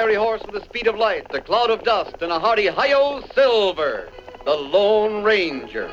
fiery horse with the speed of light, a cloud of dust, and a hearty hi-yo Silver, the Lone Ranger.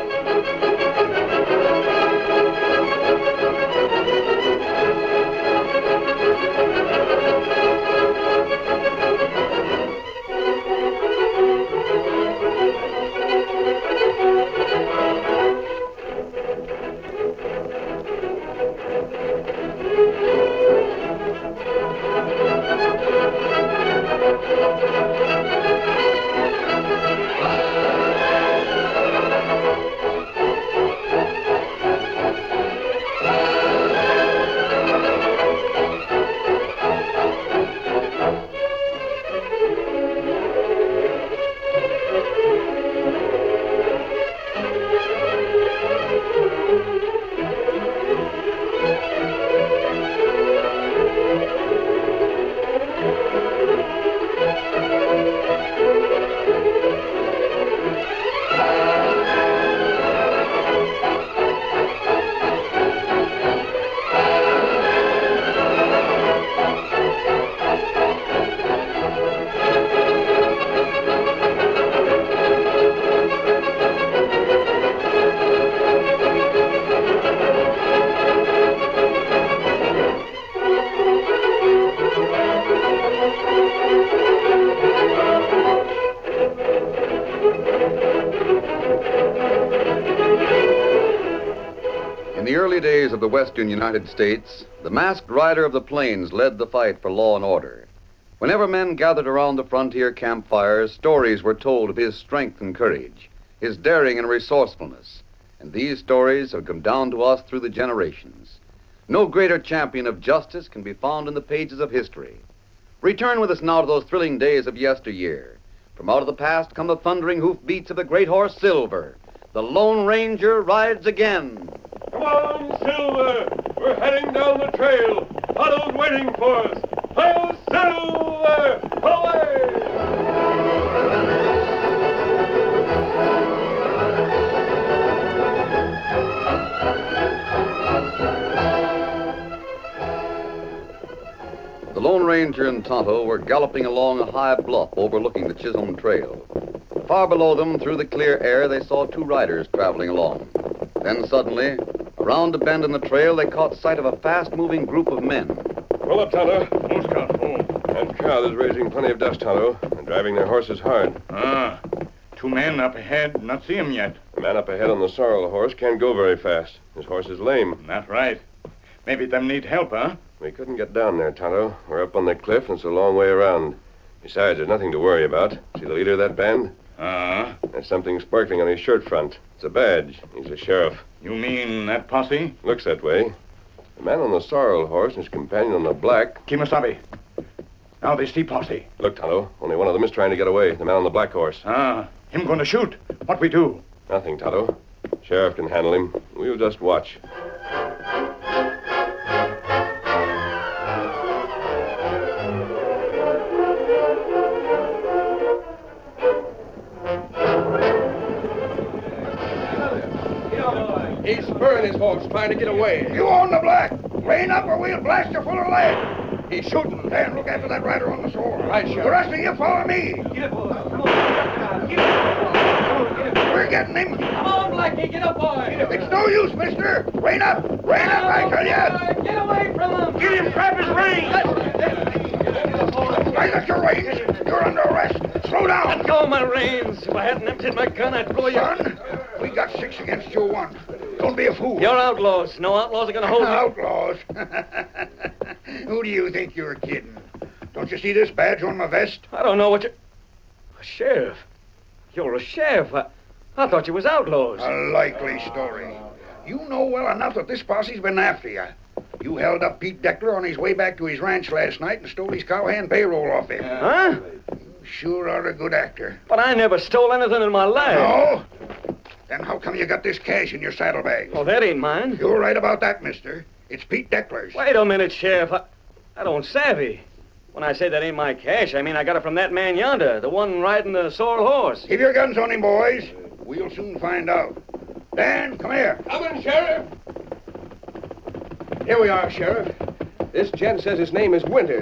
In the early days of the western United States, the masked rider of the plains led the fight for law and order. Whenever men gathered around the frontier campfires, stories were told of his strength and courage, his daring and resourcefulness. And these stories have come down to us through the generations. No greater champion of justice can be found in the pages of history. Return with us now to those thrilling days of yesteryear. From out of the past come the thundering hoofbeats of the great horse Silver. The Lone Ranger rides again. Come on, Silver! We're heading down the trail. Tonto's waiting for us. Hi-yo, Silver! Away! The Lone Ranger and Tonto were galloping along a high bluff overlooking the Chisholm Trail. Far below them, through the clear air, they saw two riders traveling along. Then suddenly, around a bend in the trail, they caught sight of a fast-moving group of men. Pull up, Tonto. Pull, Scout, pull. That crowd is raising plenty of dust, Tonto, and driving their horses hard. Two men up ahead. Not see 'em yet. The man up ahead on the sorrel horse can't go very fast. His horse is lame. That's right. Maybe them need help, huh? We couldn't get down there, Tonto. We're up on the cliff, and it's a long way around. Besides, there's nothing to worry about. See the leader of that band? There's something sparkling on his shirt front. It's a badge. He's a sheriff. You mean that posse? Looks that way. The man on the sorrel horse and his companion on the black. Kemosabe. Now this the posse. Look, Tonto. Only one of them is trying to get away. The man on the black horse. Him going to shoot. What we do? Nothing, Tonto. Sheriff can handle him. We'll just watch. He's spurring his horse, trying to get away. You on the black. Rein up or we'll blast you full of lead. He's shooting. Dan, look after that rider on the sword. Right, Sheriff. The rest of you follow me. Get it, boy. Come on. Get it. We're getting him. Come on, Blackie. Get up, boy. It's no use, mister. Rein up. Rein up, I tell you. Get away from him. Get him, grab his reins. I got your reins. You're under arrest. Slow down. Let go of my reins. If I hadn't emptied my gun, I'd blow you. Son, we got 6 against you 1. Don't be a fool. You're outlaws. No outlaws are going to hold you. Outlaws? Who do you think you're kidding? Don't you see this badge on my vest? I don't know what you... Sheriff. You're a sheriff. I thought you was outlaws. A likely story. You know well enough that this posse's been after you. You held up Pete Deckler on his way back to his ranch last night and stole his cowhand payroll off him. Huh? You sure are a good actor. But I never stole anything in my life. No? Then how come you got this cash in your saddlebag? Oh, that ain't mine. You're right about that, mister. It's Pete Deckler's. Wait a minute, Sheriff. I don't savvy. When I say that ain't my cash, I mean I got it from that man yonder, the one riding the sorrel horse. Keep your guns on him, boys. We'll soon find out. Dan, come here. Coming, Sheriff. Here we are, Sheriff. This gent says his name is Winters.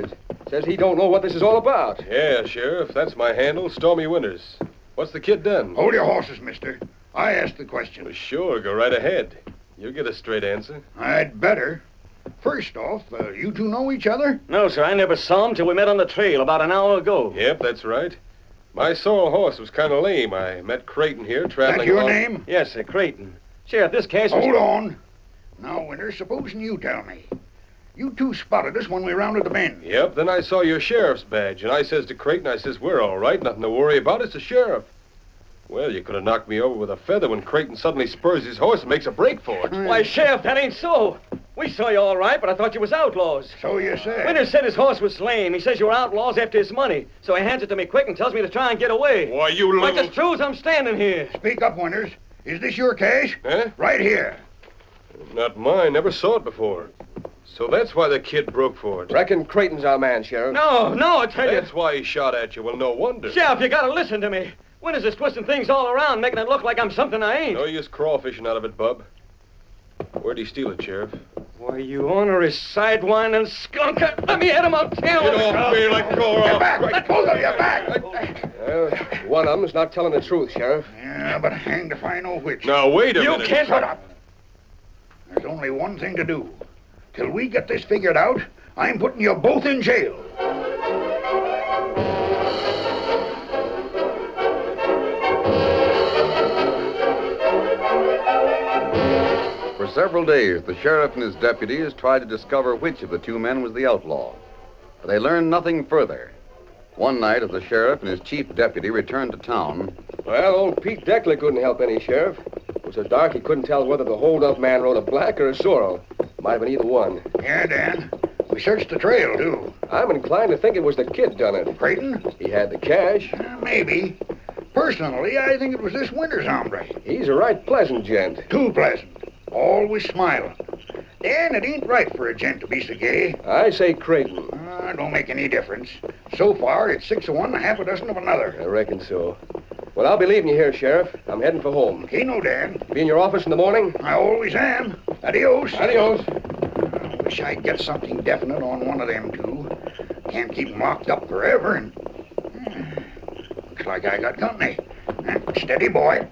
Says he don't know what this is all about. Yeah, Sheriff, that's my handle, Stormy Winters. What's the kid done? Hold your horses, mister. I asked the question. Well, sure, go right ahead. You'll get a straight answer. I'd better. First off, you two know each other? No, sir, I never saw him till we met on the trail about an hour ago. Yep, that's right. My sorrel horse was kind of lame. I met Creighton here traveling That your along... name? Yes, sir, Creighton. Sheriff, this case was... Hold on. Now, Winters, supposing you tell me. You two spotted us when we rounded the bend. Yep, then I saw your sheriff's badge, and I says to Creighton, I says, we're all right, nothing to worry about, it's the sheriff. Well, you could have knocked me over with a feather when Creighton suddenly spurs his horse and makes a break for it. Why, Sheriff, that ain't so. We saw you all right, but I thought you was outlaws. So you said. Winters said his horse was lame. He says you were outlaws after his money. So he hands it to me quick and tells me to try and get away. Why, you Like little... as true as I'm standing here. Speak up, Winters. Is this your cash? Huh? Right here. Not mine, never saw it before. So that's why the kid broke for it. Reckon Creighton's our man, Sheriff. No, I tell you. That's why he shot at you. Well, no wonder. Sheriff, you gotta listen to me. Winters is twisting things all around, making it look like I'm something I ain't. No use crawfishing out of it, bub. Where'd he steal it, Sheriff? Why, you ornery sidewinding skunker. Let me hit him, I'll tell Get off me, let go Get off. back! Both of you back! Well, one of them's not telling the truth, Sheriff. Yeah, but hanged if I know which. Now, wait a You minute. can't... Shut up. There's only one thing to do. Till we get this figured out, I'm putting you both in jail. For several days, the sheriff and his deputies tried to discover which of the two men was the outlaw. But they learned nothing further. One night, as the sheriff and his chief deputy returned to town, Well, old Pete Deckler couldn't help any, Sheriff. It was so dark he couldn't tell whether the hold-up man rode a black or a sorrel. Might have been either one. Yeah, Dan. We searched the trail, too. I'm inclined to think it was the kid done it. Creighton? He had the cash. Maybe. Personally, I think it was this Winters hombre. He's a right pleasant gent. Too pleasant. Always smiling. Dan, it ain't right for a gent to be so gay. I say Creighton. Don't make any difference. So far, it's 6 of one and half a dozen of another. I reckon so. Well, I'll be leaving you here, Sheriff. I'm heading for home. Okay, no, Dan. Be in your office in the morning? I always am. Adios. Adios. I wish I'd get something definite on one of them two. Can't keep 'em locked up forever and... Looks like I got company. Steady, boy.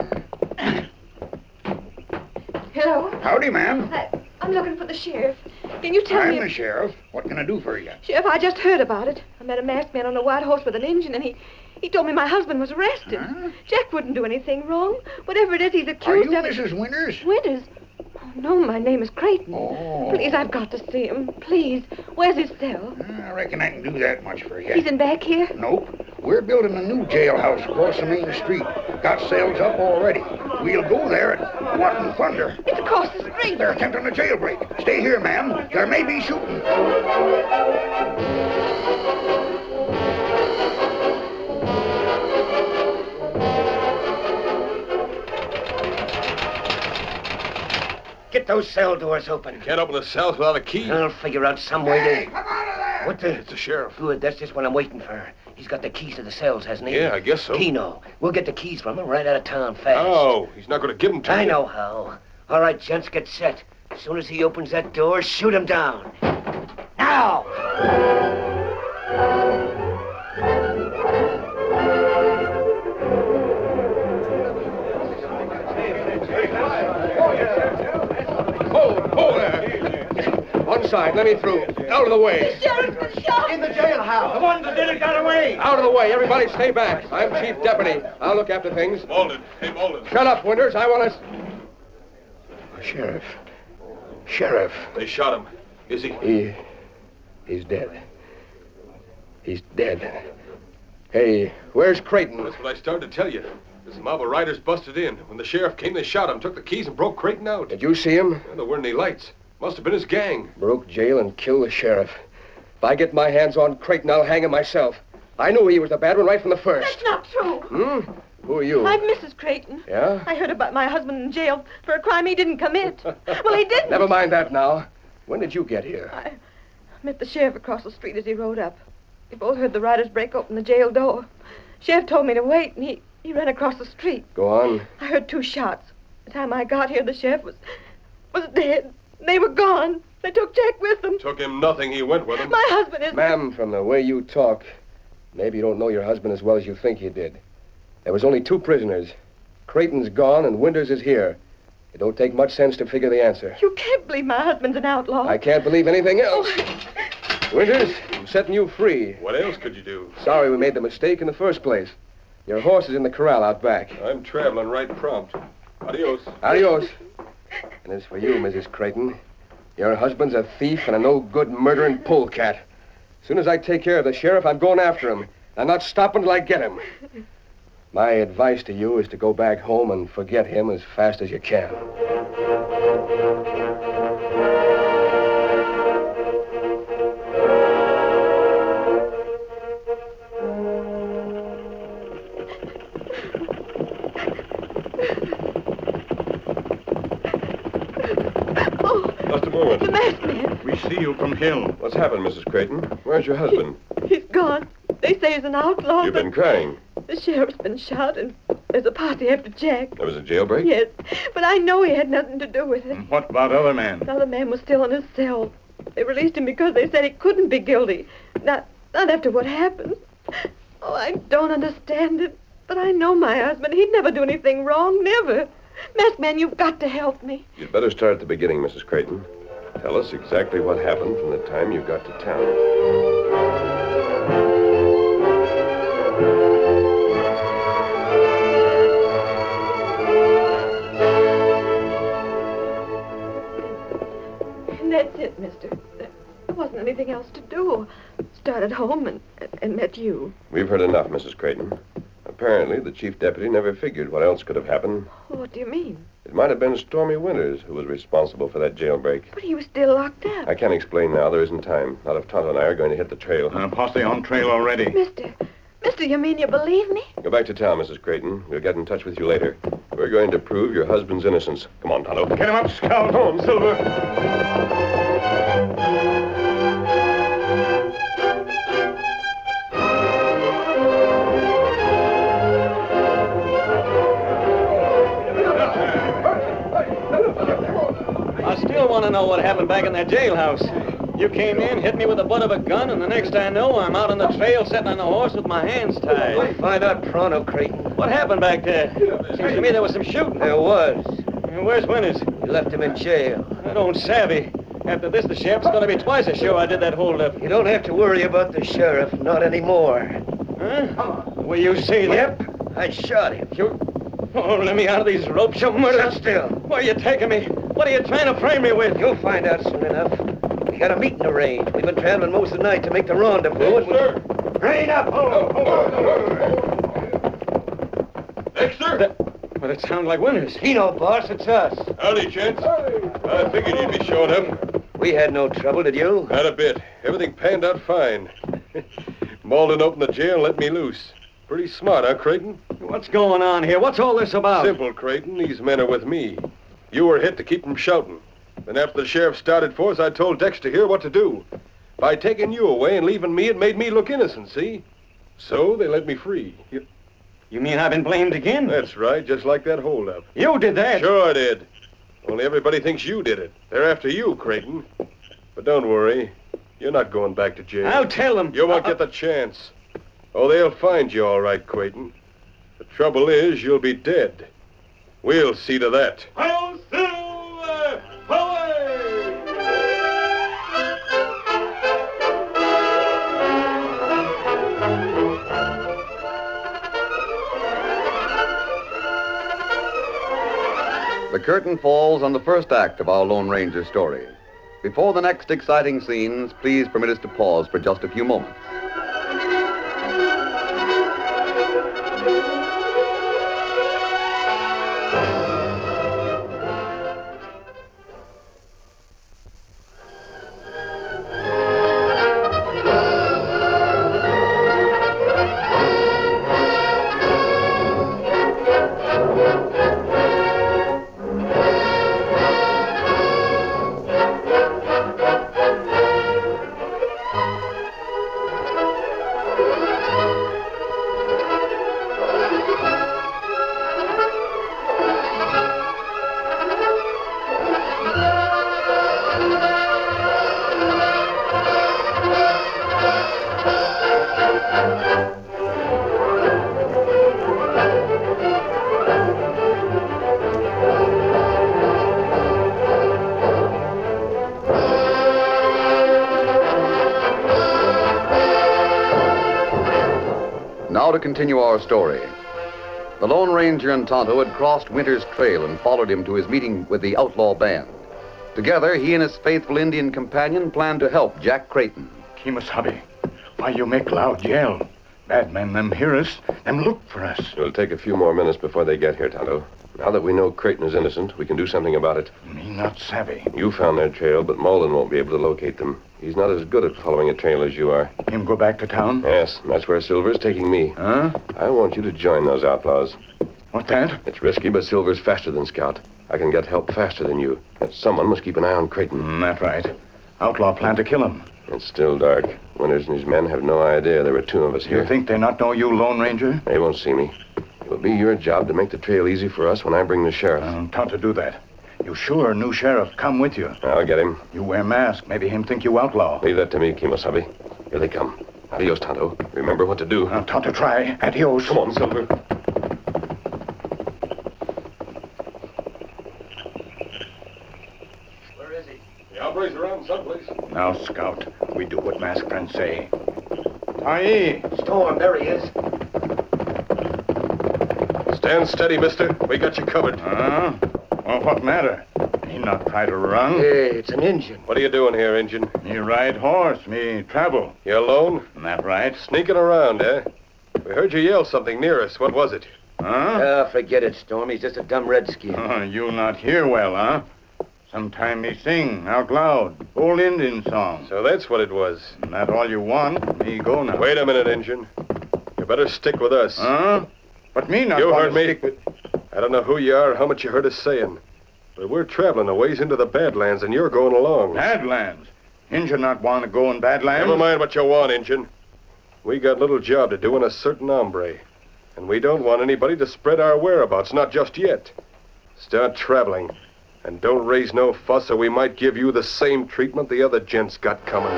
Hello? Howdy, ma'am. I'm looking for the sheriff. Can you tell I'm me... the sheriff. What can I do for you? Sheriff, I just heard about it. I met a masked man on a white horse with an engine, and he told me my husband was arrested. Huh? Jack wouldn't do anything wrong. Whatever it is, he's Are accused you of... Mrs. Winters? Winters? Oh, no, my name is Creighton. Oh. Please, I've got to see him. Please. Where's his cell? I reckon I can do that much for you. He's in back here? Nope. We're building a new jailhouse across the main street. Got cells up already. We'll go there and... What in thunder? It's across the street. They're attempting a jailbreak. Stay here, ma'am. There may be shooting. Get those cell doors open. Can't open the cells without a key. I'll figure out some way Hey, to... come out of there! What the... It's the sheriff. Good, that's just what I'm waiting for. He's got the keys to the cells, hasn't he? Yeah, I guess so. Pino. We'll get the keys from him right out of town fast. Oh, he's not going to give them to I you. know how. All right, gents, get set. As soon as he opens that door, shoot him down. Now! Hold there. One side, let me through. Out of the way. Sheriff's been shot! In the jailhouse. The one that did it got away. Out of the way. Everybody stay back. I'm chief deputy. I'll look after things. Malden. Hey, Malden. Shut up, Winters. I want to... Sheriff. Sheriff. They shot him. Is he? He's dead. He's dead. Hey, where's Creighton? That's what I started to tell you. This mob of riders busted in. When the sheriff came, they shot him, took the keys, and broke Creighton out. Did you see him? Well, there weren't any lights. Must have been his gang. Broke jail and killed the sheriff. If I get my hands on Creighton, I'll hang him myself. I knew he was the bad one right from the first. That's not true. Who are you? I'm Mrs. Creighton. Yeah? I heard about my husband in jail for a crime he didn't commit. Well, he didn't. Never mind that now. When did you get here? I met the sheriff across the street as he rode up. We both heard the riders break open the jail door. Sheriff told me to wait, and he ran across the street. Go on. I heard 2 shots. By the time I got here, the sheriff was dead. They were gone. They took Jack with them. Took him nothing. He went with him. My husband is... Ma'am, from the way you talk, maybe you don't know your husband as well as you think you did. There was only 2 prisoners. Creighton's gone and Winters is here. It don't take much sense to figure the answer. You can't believe my husband's an outlaw. I can't believe anything else. Winters, I'm setting you free. What else could you do? Sorry we made the mistake in the first place. Your horse is in the corral out back. I'm traveling right prompt. Adios. Adios. And as for you, Mrs. Creighton, your husband's a thief and a no-good murdering polecat. As soon as I take care of the sheriff, I'm going after him. I'm not stopping till I get him. My advice to you is to go back home and forget him as fast as you can. Just a moment. The masked man. We see you from Hill. What's happened, Mrs. Creighton? Where's your husband? He's gone. They say he's an outlaw. You've but been crying. The sheriff's been shot, and there's a party after Jack. There was a jailbreak? Yes, but I know he had nothing to do with it. And what about other men? The other man was still in his cell. They released him because they said he couldn't be guilty. Not after what happened. Oh, I don't understand it. But I know my husband. He'd never do anything wrong. Never. Masked man, you've got to help me. You'd better start at the beginning, Mrs. Creighton. Tell us exactly what happened from the time you got to town. That's it, mister. There wasn't anything else to do. Started home and met you. We've heard enough, Mrs. Creighton. Apparently, the chief deputy never figured what else could have happened. What do you mean? It might have been Stormy Winters who was responsible for that jailbreak. But he was still locked up. I can't explain now. There isn't time. Not if Tonto and I are going to hit the trail. Posse on trail already. Mister, you mean you believe me? Go back to town, Mrs. Creighton. We'll get in touch with you later. We're going to prove your husband's innocence. Come on, Tonto. Get him up, Scout. Come on, Silver. I still want to know what happened back in that jailhouse. You came in, hit me with the butt of a gun, and the next I know, I'm out on the trail sitting on a horse with my hands tied. We'll find out pronto, Creighton. What happened back there? Seems to me there was some shooting. There was. And where's Winters? You left him in jail. I don't savvy. After this, the sheriff's going to be twice as sure I did that holdup. You don't have to worry about the sheriff, not anymore. Huh? Will you say that? Yep, I shot him. You... Oh, let me out of these ropes, you murderer. Sit still. Where are you taking me? What are you trying to frame me with? You'll find out soon enough. We got a meeting arranged. We've been traveling most of the night to make the rendezvous. Dexter! Rein up! Dexter! But it sounds like Winters. Keno, boss, it's us. Howdy, gents. I figured you'd be showing up. We had no trouble, did you? Not a bit. Everything panned out fine. Malden opened the jail and let me loose. Pretty smart, huh, Creighton? What's going on here? What's all this about? Simple, Creighton. These men are with me. You were hit to keep them shouting. Then after the sheriff started for us, I told Dexter here what to do. By taking you away and leaving me, it made me look innocent, see? So they let me free. You mean I've been blamed again? That's right, just like that holdup. You did that? Sure I did. Only everybody thinks you did it. They're after you, Creighton. But don't worry. You're not going back to jail. I'll tell them. You won't get the chance. Oh, they'll find you all right, Creighton. The trouble is, you'll be dead. We'll see to that. Hail Silver! Away! The curtain falls on the first act of our Lone Ranger story. Before the next exciting scenes, please permit us to pause for just a few moments. Now to continue our story. The Lone Ranger and Tonto had crossed Winter's trail and followed him to his meeting with the outlaw band. Together, he and his faithful Indian companion planned to help Jack Creighton. Kemosabe, why you make loud yell? Bad men, them hear us, them look for us. It'll take a few more minutes before they get here, Tonto. Now that we know Creighton is innocent, we can do something about it. Me not savvy. You found their trail, but Malden won't be able to locate them. He's not as good at following a trail as you are. Him go back to town? Yes, and that's where Silver's taking me. Huh? I want you to join those outlaws. What that? It's risky, but Silver's faster than Scout. I can get help faster than you. And someone must keep an eye on Creighton. That's right. Outlaw plan to kill him. It's still dark. Winters and his men have no idea there were two of us here. You think they not know you, Lone Ranger? They won't see me. It will be your job to make the trail easy for us when I bring the sheriff. Tonto do that. You sure new sheriff come with you? I'll get him. You wear mask. Maybe him think you outlaw. Leave that to me, Kemosabe. Here they come. Adios, Tonto. Remember what to do. Tonto try. Adios. Come on, Silver. Where is he? The outbreak's around someplace. Now, Scout, we do what masked friends say. Aye. Storm, there he is. Stand steady, mister. We got you covered. Well, what matter? He not try to run. Hey, it's an Injun. What are you doing here, Injun? Me ride horse. Me travel. You alone? That right? Sneaking around, eh? We heard you yell something near us. What was it? Huh? Forget it, Storm. He's just a dumb redskin. You not hear well, huh? Sometime me sing out loud. Old Indian song. So that's what it was. That all you want? Me go now. Wait a minute, Injun. You better stick with us. Huh? But me not You want heard to me. stick with... I don't know who you are or how much you heard us saying, but we're traveling a ways into the Badlands, and you're going along. Badlands? Injun not want to go in Badlands? Never mind what you want, Injun. We got little job to do in a certain hombre, and we don't want anybody to spread our whereabouts, not just yet. Start traveling, and don't raise no fuss, or we might give you the same treatment the other gents got coming.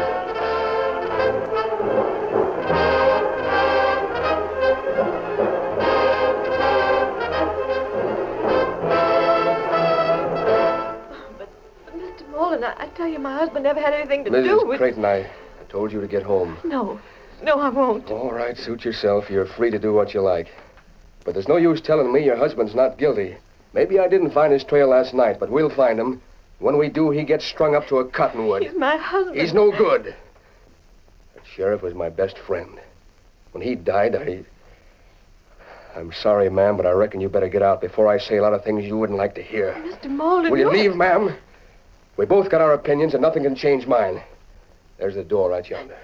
I tell you, my husband never had anything to do Mrs. with... Creighton, I told you to get home. No, I won't. All right, suit yourself. You're free to do what you like. But there's no use telling me your husband's not guilty. Maybe I didn't find his trail last night, but we'll find him. When we do, he gets strung up to a cottonwood. He's my husband. He's no good. That sheriff was my best friend. When he died, I'm sorry, ma'am, but I reckon you better get out before I say a lot of things you wouldn't like to hear. Mr. Malden, Will you leave, ma'am? We both got our opinions, and nothing can change mine. There's the door right yonder.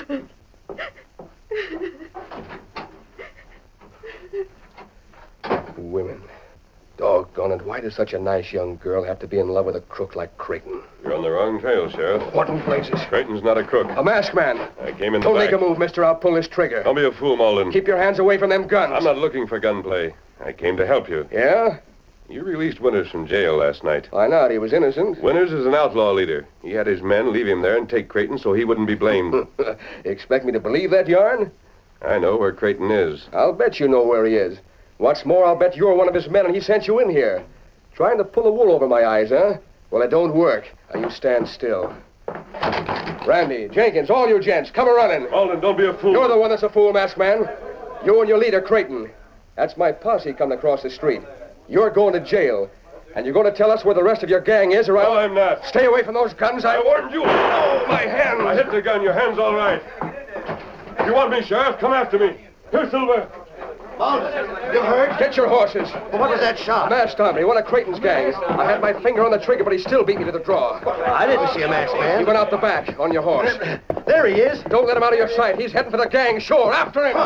Women. Doggone it. Why does such a nice young girl have to be in love with a crook like Creighton? You're on the wrong trail, Sheriff. What in blazes? Creighton's not a crook. A masked man. I came in the Don't back. make a move, mister. I'll pull this trigger. Don't be a fool, Malden. Keep your hands away from them guns. I'm not looking for gunplay. I came to help you. Yeah? You released Winters from jail last night. Why not? He was innocent. Winters is an outlaw leader. He had his men leave him there and take Creighton so he wouldn't be blamed. You expect me to believe that yarn? I know where Creighton is. I'll bet you know where he is. What's more, I'll bet you're one of his men and he sent you in here. Trying to pull the wool over my eyes, huh? Well, it don't work. Now, you stand still. Randy, Jenkins, all you gents, come a-running. Malden, don't be a fool. You're the one that's a fool, masked man. You and your leader, Creighton. That's my posse coming across the street. You're going to jail. And you're going to tell us where the rest of your gang is, or No, I'm not. Stay away from those guns. I warned you. Oh, my hand! I hit the gun. Your hand's all right. If you want me, Sheriff, come after me. Here, Silver. Malden, you heard? Get your horses. Well, what was that shot? Masked hombre, one of Creighton's gangs. I had my finger on the trigger, but he still beat me to the draw. I didn't see a masked He man. went out the back on your horse. There he is. Don't let him out of your sight. He's heading for the gang. Sure, after him.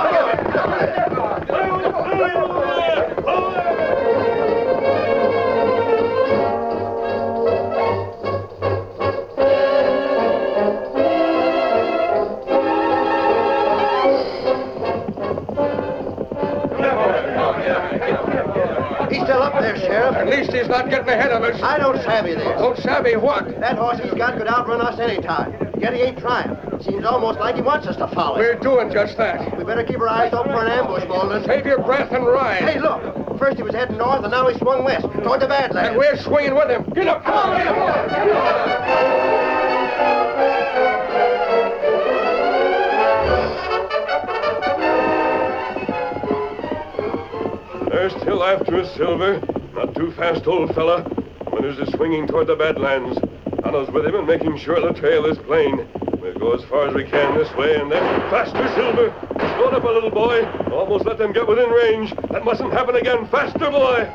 He's still up there, Sheriff. At least he's not getting ahead of us. I don't savvy this. Don't savvy what? That horse he's got could outrun us any time. Yet he ain't trying. Seems almost like he wants us to follow him. We're doing just that. We better keep our eyes open for an ambush, Malden. Save your breath and ride. Hey, look. First he was heading north, and now he swung west, toward the Badlands. And we're swinging with him. Get up. Come on, get up. Careful after us, Silver. Not too fast, old fella. Winters is swinging toward the Badlands. Tonto's with him and making sure the trail is plain. We'll go as far as we can this way and then faster, Silver. Slow up a little, boy. Almost let them get within range. That mustn't happen again. Faster, boy.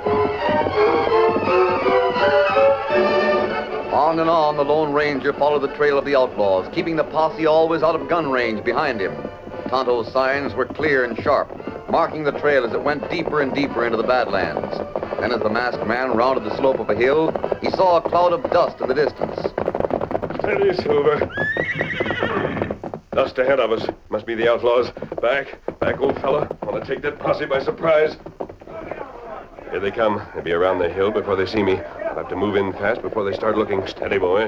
On and on, the Lone Ranger followed the trail of the outlaws, keeping the posse always out of gun range behind him. Tonto's signs were clear and sharp, marking the trail as it went deeper and deeper into the Badlands. Then as the masked man rounded the slope of a hill, he saw a cloud of dust in the distance. Steady, Silver. Dust ahead of us. Must be the outlaws. Back, old fella. Want to take that posse by surprise. Here they come. They'll be around the hill before they see me. I'll have to move in fast before they start looking. Steady, boy.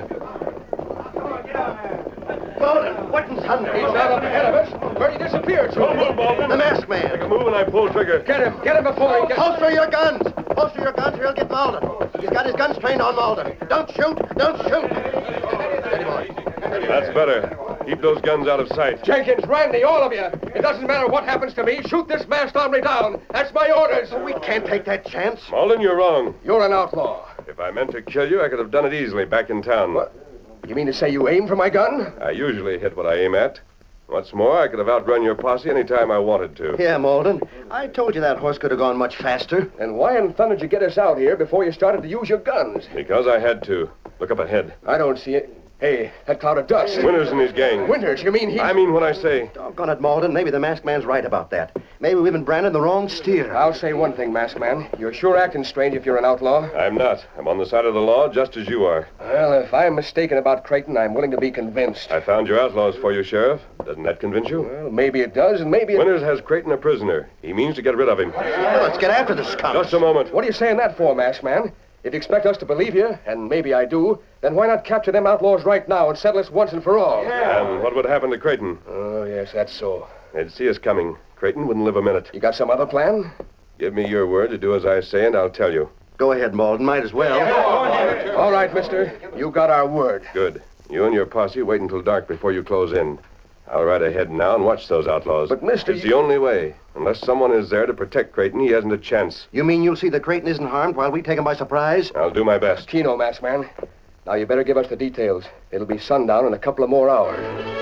Baldwin, what in thunder? He's not up ahead of us. Where'd he disappear to? Don't move, Baldwin. The masked man. Make a move and I pull trigger. Get him before he gets... Holster your guns. Holster your guns or he'll get Malden. He's got his guns trained on Malden. Don't shoot. Steady, boy. That's better. Keep those guns out of sight. Jenkins, Randy, all of you. It doesn't matter what happens to me. Shoot this masked hombre down. That's my orders. We can't take that chance. Malden, you're wrong. You're an outlaw. If I meant to kill you, I could have done it easily back in town. What? You mean to say you aim for my gun? I usually hit what I aim at. What's more, I could have outrun your posse any time I wanted to. Yeah, Malden. I told you that horse could have gone much faster. And why in thunder did you get us out here before you started to use your guns? Because I had to. Look up ahead. I don't see it. Hey, that cloud of dust. Winters and his gang. Winters, you mean he... I mean what I say. Doggone it, Malden. Maybe the masked man's right about that. Maybe we've been branded the wrong steer. I'll say one thing, masked man. You're sure acting strange if you're an outlaw. I'm not. I'm on the side of the law just as you are. Well, if I'm mistaken about Creighton, I'm willing to be convinced. I found your outlaws for you, Sheriff. Doesn't that convince you? Well, maybe it does, and maybe it... Winters has Creighton a prisoner. He means to get rid of him. Well, let's get after this scum. Just a moment. What are you saying that for, masked man? If you expect us to believe you, and maybe I do, then why not capture them outlaws right now and settle us once and for all? And what would happen to Creighton? Oh, yes, that's so. They'd see us coming. Creighton wouldn't live a minute. You got some other plan? Give me your word to do as I say, and I'll tell you. Go ahead, Malden. Might as well. All right, mister. You got our word. Good. You and your posse wait until dark before you close in. I'll ride ahead now and watch those outlaws. But, mister... It's the only way. Unless someone is there to protect Creighton, he hasn't a chance. You mean you'll see that Creighton isn't harmed while we take him by surprise? I'll do my best. Keno, masked man. Now you better give us the details. It'll be sundown in a couple of more hours.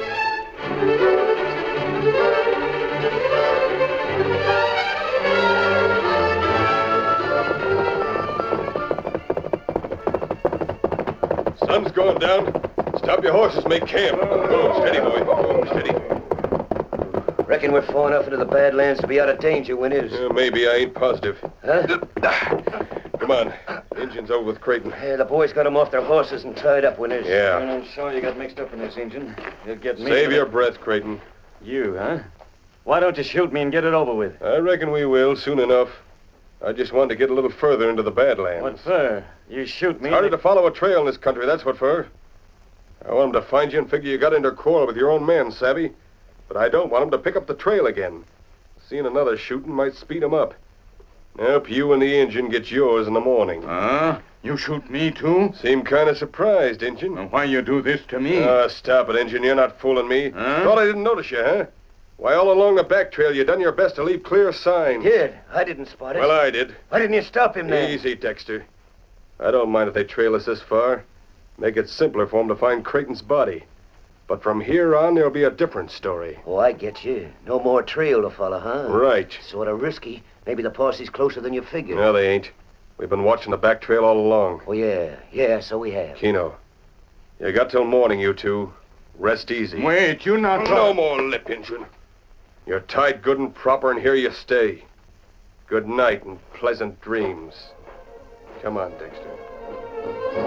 Sun's going down. Stop your horses, make camp. Go, steady, boy. Go, steady. Reckon we're far enough into the Badlands to be out of danger, Winters. Maybe. I ain't positive. Huh? Come on. Engine's over with Creighton. Yeah, the boys got them off their horses and tied up, Winters. Yeah. I'm sorry you got mixed up in this, Injun. You'll get me... Save your breath, Creighton. You, huh? Why don't you shoot me and get it over with? I reckon we will soon enough. I just wanted to get a little further into the Badlands. What for? You shoot me... It's harder to follow a trail in this country, that's what for. I want them to find you and figure you got into a quarrel with your own men, savvy? But I don't want them to pick up the trail again. Seeing another shooting might speed them up. Nope, you and the Injun get yours in the morning. Huh? You shoot me, too? Seem kind of surprised, Injun. And why you do this to me? Stop it, Injun. You're not fooling me. Huh? Thought I didn't notice you, huh? Why, all along the back trail, you done your best to leave clear signs. Did. I didn't spot it. Well, I did. Why didn't you stop him then? Easy, Dexter. I don't mind if they trail us this far. Make it simpler for them to find Creighton's body. But from here on, there'll be a different story. Oh, I get you. No more trail to follow, huh? Right. Sort of risky. Maybe the posse's closer than you figured. No, they ain't. We've been watching the back trail all along. Oh, yeah. Yeah, so we have. Keno, you got till morning, you two. Rest easy. Wait, you not... No more lip, Injun. You're tied good and proper, and here you stay. Good night and pleasant dreams. Come on, Dexter.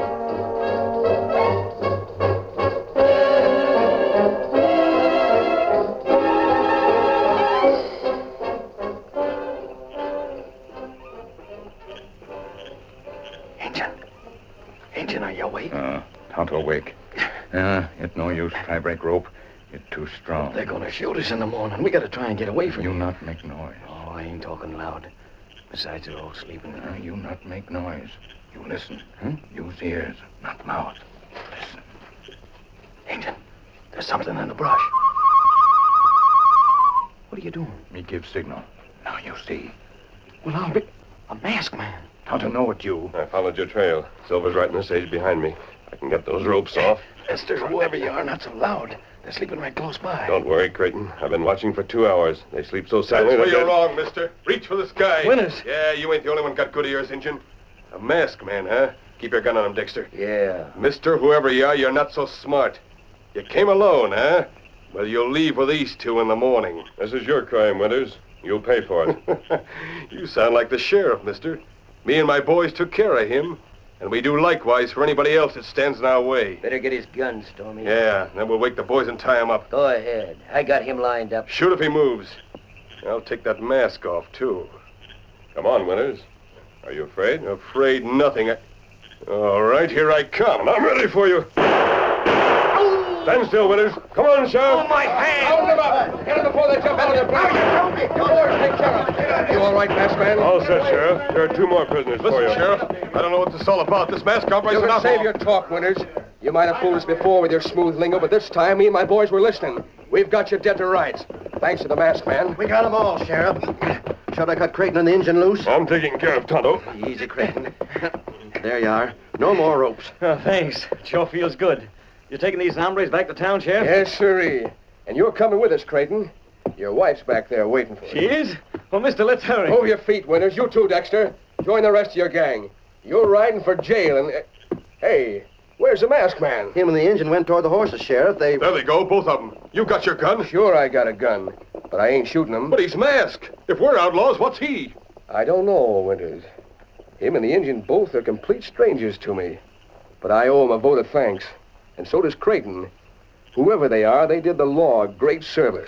Injun, are you awake? Tonto awake. It's no use try break rope. It's too strong. They're gonna shoot us in the morning. We gotta try and get away from You not make noise. Oh, I ain't talking loud. Besides, they're all sleeping. You not make noise. You listen. Use ears, not mouth. Listen. Injun, there's something in the brush. What are you doing? Me give signal. Now you see. Well, A masked man. How to know it, you? I followed your trail. Silver's right in the sage behind me. I can get those ropes off. Mister, whoever you are, not so loud. They're sleeping right close by. Don't worry, Creighton. I've been watching for 2 hours. They sleep so soundly. That's where they're you're dead. wrong, mister. Reach for the sky. Winters. Yeah, you ain't the only one got good ears, Injun. A masked man, huh? Keep your gun on him, Dexter. Yeah. Mister, whoever you are, you're not so smart. You came alone, huh? Well, you'll leave with these two in the morning. This is your crime, Winters. You'll pay for it. You sound like the sheriff, mister. Me and my boys took care of him, and we do likewise for anybody else that stands in our way. Better get his gun, Stormy. Yeah, then we'll wake the boys and tie him up. Go ahead. I got him lined up. Shoot if he moves. I'll take that mask off, too. Come on, Winters. Are you afraid? Afraid nothing. All right, here I come. I'm ready for you. Stand still, Winters. Come on, Sheriff. Oh, my hand! Hold them up! Get them before they jump out of their plane! You all right, masked man? All set, Sheriff. There are 2 more prisoners for you. Listen, Sheriff, I don't know what this is all about. This mask operates You an can save outlaw. your talk, Winters. You might have fooled us before with your smooth lingo, but this time me and my boys were listening. We've got you dead to rights. Thanks to the masked man. We got them all, Sheriff. Should I cut Creighton and the engine loose? I'm taking care of Tonto. Easy, Creighton. There you are. No more ropes. Oh, thanks. It sure feels good. You taking these hombres back to town, Sheriff? Yes, sirree. And you're coming with us, Creighton. Your wife's back there waiting for you. She is? Well, mister, let's hurry. Move your feet, Winters. You too, Dexter. Join the rest of your gang. You're riding for jail and... Hey, where's the masked man? Him and the engine went toward the horses, Sheriff. There they go, both of them. You got your gun? Sure I got a gun, but I ain't shooting him. But he's masked. If we're outlaws, what's he? I don't know, Winters. Him and the engine both are complete strangers to me. But I owe him a vote of thanks. And so does Creighton. Whoever they are, they did the law a great service.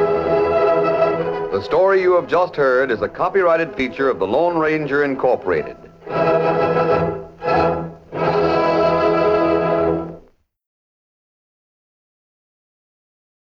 The story you have just heard is a copyrighted feature of the Lone Ranger Incorporated.